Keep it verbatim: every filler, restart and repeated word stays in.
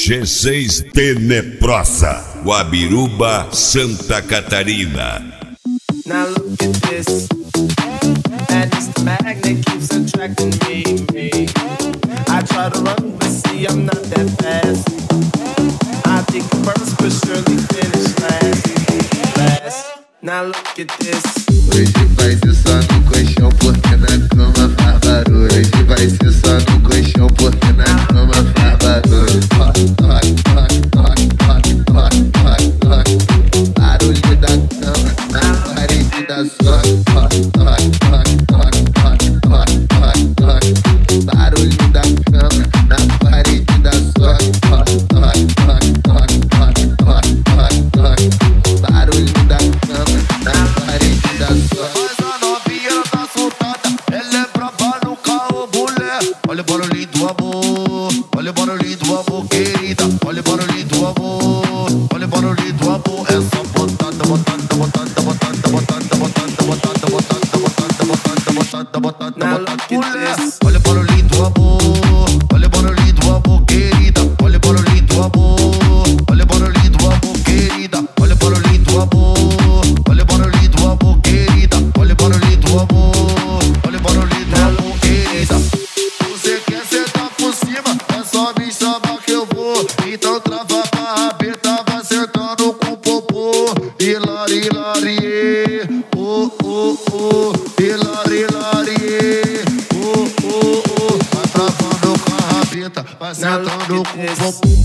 G seis Teneprosa, Guabiruba, Santa Catarina. Now look at this, and it's the magnet keeps attracting me, me. I try to run, but see I'm not that fast. I think first, but surely finish last, last. Now look at this. Hoje vai ser só no colchão porque na cama faz barulho. Hoje vai ser só no colchão porque na cama faz barulho. Rock, rock, rock, rock, rock, rock, rock. Barulho da cama na parede da sua. Rock, rock, rock, rock, rock, rock, rock. Barulho da cama na parede da sua. Rock, rock, rock, rock, rock, rock, rock. Barulho da cama na parede da sua. Mas a novinha ela tá soltada, ela é brava no carro, mulher. Olha o barulhinho do amor, olha o barulhinho do amor, querida. Olha o barulhinho do amor, olha o barulhinho do amor. É só botada, botada, botada, botada, botada, botada, botada, botada, botada, botada, botada, botada, botada, mulher. Olha o barulhinho do amor, olha o barulhinho do amor, querida. Olha o barulhinho do amor, olha o barulhinho do amor, querida. Olha o barulhinho do amor, olha o barulhinho do amor, querida. Olha o barulhinho do amor, olha o barulhinho do amor, querida. Você quer sentar por cima, é só me chamar que eu vou. Então trava pra rabeta, vai sentando com o popô. Hilari, hilari, oh, oh, oh. Hilari, hilari, oh, oh, oh. Vai travando com a rabeta, vai sentando com o popô.